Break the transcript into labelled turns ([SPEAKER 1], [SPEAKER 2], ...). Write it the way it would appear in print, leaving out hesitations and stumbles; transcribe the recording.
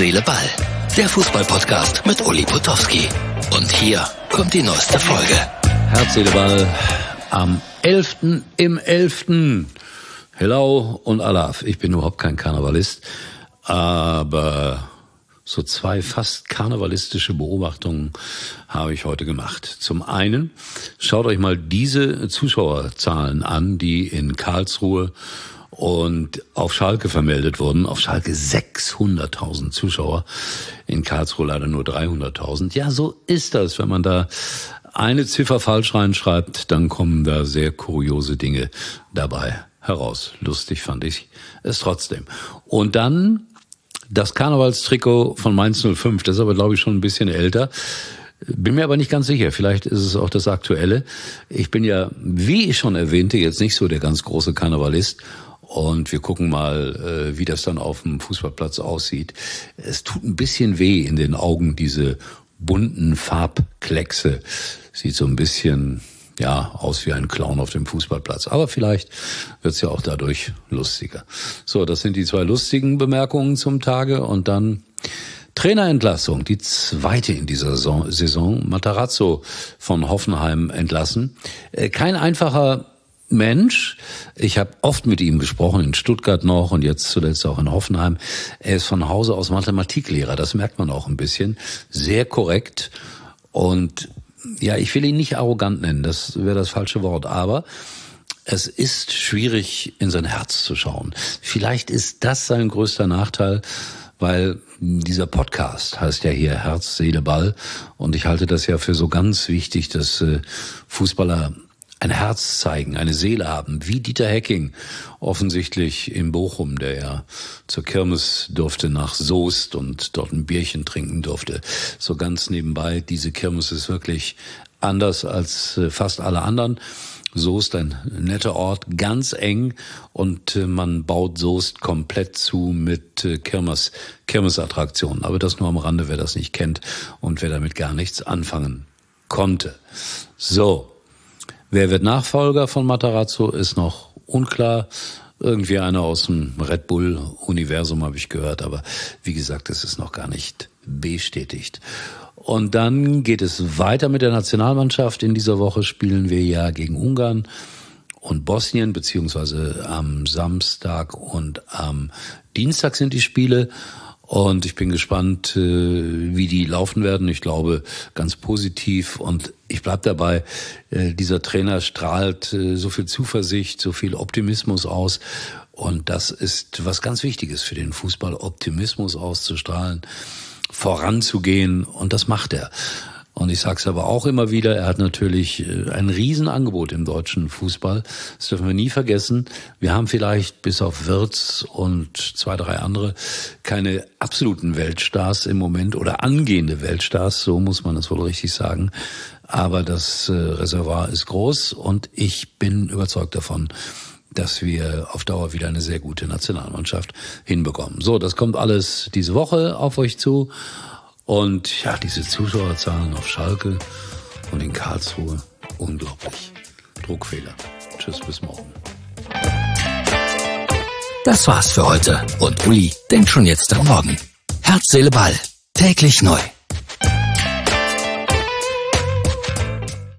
[SPEAKER 1] Seele, Ball. Der Fußball-Podcast mit Uli Potowski. Und hier kommt die neueste Folge.
[SPEAKER 2] Herz, Seele, Ball am 11. im 11. Hello und Alaf. Ich bin überhaupt kein Karnevalist, aber so zwei fast karnevalistische Beobachtungen habe ich heute gemacht. Zum einen, schaut euch mal diese Zuschauerzahlen an, die in Karlsruhe und auf Schalke vermeldet wurden. Auf Schalke 600.000 Zuschauer, in Karlsruhe leider nur 300.000. Ja, so ist das. Wenn man da eine Ziffer falsch reinschreibt, dann kommen da sehr kuriose Dinge dabei heraus. Lustig fand ich es trotzdem. Und dann das Karnevalstrikot von Mainz 05, das ist aber, glaube ich, schon ein bisschen älter. Bin mir aber nicht ganz sicher, vielleicht ist es auch das Aktuelle. Ich bin ja, wie ich schon erwähnte, jetzt nicht so der ganz große Karnevalist. Und wir gucken mal, wie das dann auf dem Fußballplatz aussieht. Es tut ein bisschen weh in den Augen, diese bunten Farbkleckse. Sieht so ein bisschen aus wie ein Clown auf dem Fußballplatz. Aber vielleicht wird's ja auch dadurch lustiger. So, das sind die zwei lustigen Bemerkungen zum Tage. Und dann Trainerentlassung, die zweite in dieser Saison. Matarazzo von Hoffenheim entlassen. Kein einfacher Mensch. Ich habe oft mit ihm gesprochen, in Stuttgart noch und jetzt zuletzt auch in Hoffenheim. Er ist von Hause aus Mathematiklehrer, das merkt man auch ein bisschen. Sehr korrekt und ich will ihn nicht arrogant nennen, das wäre das falsche Wort, aber es ist schwierig, in sein Herz zu schauen. Vielleicht ist das sein größter Nachteil, weil dieser Podcast heißt ja hier Herz, Seele, Ball und ich halte das ja für so ganz wichtig, dass Fußballer ein Herz zeigen, eine Seele haben, wie Dieter Hecking, offensichtlich in Bochum, der ja zur Kirmes durfte nach Soest und dort ein Bierchen trinken durfte. So ganz nebenbei, diese Kirmes ist wirklich anders als fast alle anderen. Soest, ein netter Ort, ganz eng und man baut Soest komplett zu mit Kirmesattraktionen. Aber das nur am Rande, wer das nicht kennt und wer damit gar nichts anfangen konnte. So. Wer wird Nachfolger von Matarazzo, ist noch unklar. Irgendwie einer aus dem Red Bull-Universum habe ich gehört, aber wie gesagt, das ist noch gar nicht bestätigt. Und dann geht es weiter mit der Nationalmannschaft. In dieser Woche spielen wir ja gegen Ungarn und Bosnien, beziehungsweise am Samstag und am Dienstag sind die Spiele. Und ich bin gespannt, wie die laufen werden. Ich glaube, ganz positiv. Und ich bleib dabei, dieser Trainer strahlt so viel Zuversicht, so viel Optimismus aus. Und das ist was ganz Wichtiges für den Fußball, Optimismus auszustrahlen, voranzugehen. Und das macht er. Und ich sage es aber auch immer wieder, er hat natürlich ein Riesenangebot im deutschen Fußball. Das dürfen wir nie vergessen. Wir haben vielleicht bis auf Wirtz und 2, 3 andere keine absoluten Weltstars im Moment oder angehende Weltstars, so muss man das wohl richtig sagen. Aber das Reservoir ist groß und ich bin überzeugt davon, dass wir auf Dauer wieder eine sehr gute Nationalmannschaft hinbekommen. So, das kommt alles diese Woche auf euch zu. Und diese Zuschauerzahlen auf Schalke und in Karlsruhe, unglaublich. Druckfehler. Tschüss, bis morgen.
[SPEAKER 1] Das war's für heute und Uli denkt schon jetzt am Morgen. Herz, Seele, Ball. Täglich neu.